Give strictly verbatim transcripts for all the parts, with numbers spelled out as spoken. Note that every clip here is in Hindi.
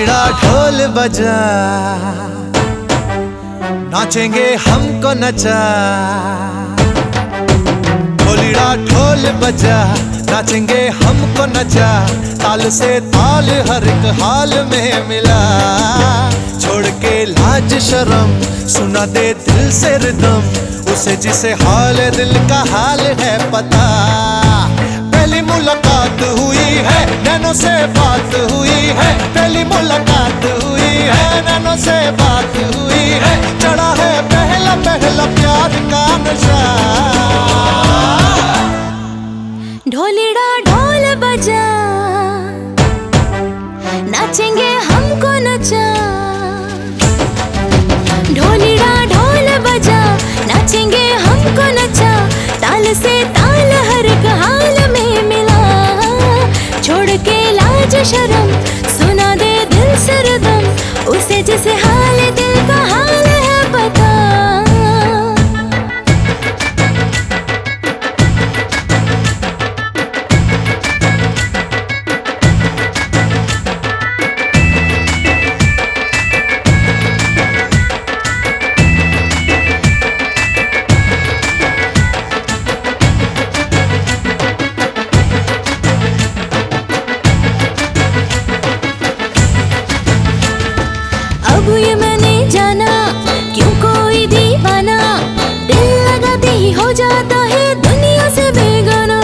ढोलीड़ा ढोल बजा, नाचेंगे हमको नचा। ढोलीड़ा ढोल बजा, नाचेंगे हमको नचा। ताल से ताल हर एक हाल में मिला। छोड़ के लाज शर्म, सुना दे दिल से रिदम, उसे जिसे हाल दिल का हाल है पता। पहली मुलाकात हुई है, नैनों से बात हुई है। पहली मुलाकात हुई है, नैनों से बात हुई है। चढ़ा है पहला पहला प्यार का नशा। ढोलीड़ा ढोल बजा, नाचेंगे हमको नचा। ढोलीड़ा ढोल बजा, नाचेंगे हमको नचा। ताल से ताल हर एक हाल में मिला। छोड़ के लाज शर्म, सुना दे दिल से रिदम, उसे जिसे हाल दिल का हाल है पता। अब ये मैंने जाना, क्यों कोई दीवाना दिल लगाते ही हो जाता है दुनिया से बेगाना।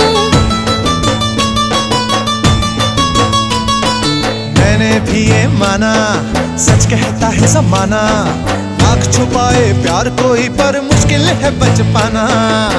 मैंने भी ये माना, सच कहता है जमाना। आँख छुपाए प्यार कोई पर मुश्किल है बच पाना।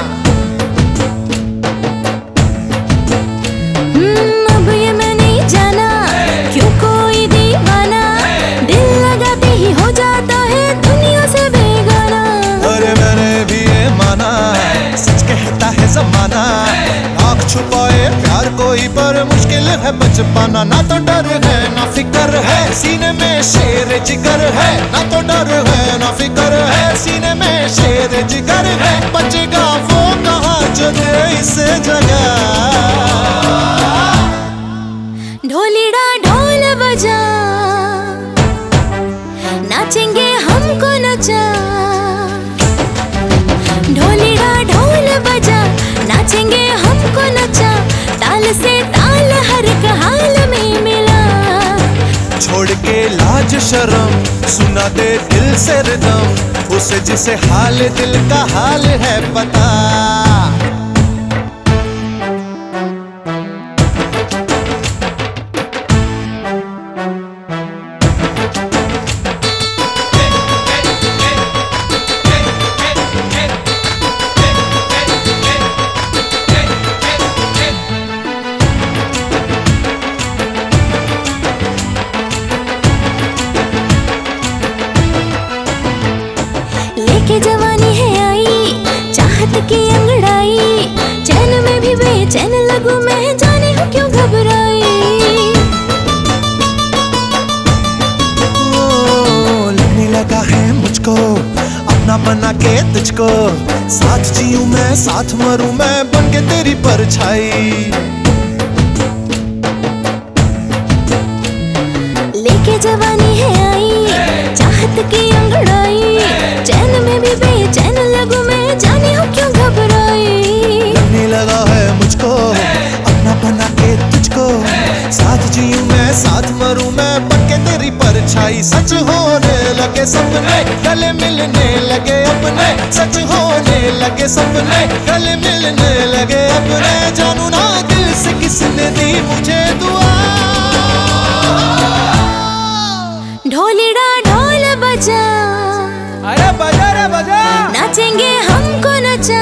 हम्म, अब ये मैंने जाना, क्यों कोई दीवाना दिल लगाते ही हो जाता है दुनिया से बेगाना। अरे मैंने भी ये माना, सच कहता है जमाना। आँख छुपाए प्यार कोई पर मुश्किल है बच पाना। ना तो डर है ना फिक्र है, सीने में शेर जिगर है। ना तो डर है ना फिक्र है, सीने में शेर जिगर है। बचेगा वो कहाँ जो दे इसे जगह। ढोलीड़ा ढोल बजा, नाचेंगे हमको नचा। ढोलीड़ा ढोल बजा, नाचेंगे हमको नचा। ताल से ताल हर एक हाल में मिला। छोड़ के लाज शर्म, सुना दे दिल से रिदम, उसे जिसे हाल दिल का हाल है पता। लेके जवानी है आई, चाहत की अंगड़ाई। चैन में भी बेचैन लगूं मैं, जाने हूँ क्यों घबराई। ओ, लगने लगा है मुझको अपना बना के तुझको। साथ जीऊं मैं साथ मरूं मैं, बन के तेरी परछाई। लेके जवानी है आई, चाहत की अंगड़ाई। चैन में भी बेचैन लगूं मैं, जाने हूँ क्यों घबराई। लगने लगा है मुझको अपना बना के तुझको। साथ जीऊं मैं साथ मरूं मैं, बन के तेरी परछाई। सच होने लगे सपने, गले मिलने लगे अपने। सच होने लगे सपने, गले मिलने लगे अपने। जानू ना दिल से किसने दी मुझे दुआ। ढोलीड़ा ढोल बजा, अरे बजा रे बजा, नाचेंगे हमको नचा।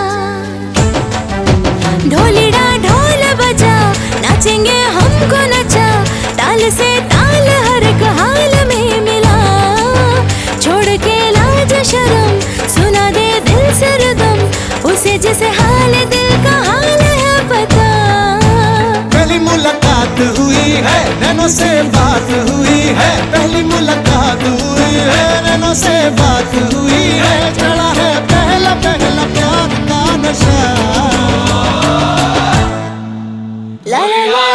ढोलीड़ा ढोल बजा, नाचेंगे हमको नचा। ताल से ताल हर एक हाल में मिला। छोड़ के लाज शर्म, सुना दे दिल से रिदम, उसे जिसे हाल दिल का हाल है पता। पहली मुलाकात हुई है, नैनों से बात हुई है। पहली मुलाकात हुई है, नैनों से बात हुई है। चढ़ा है पहला पहला प्यार का नशा। ला ला ला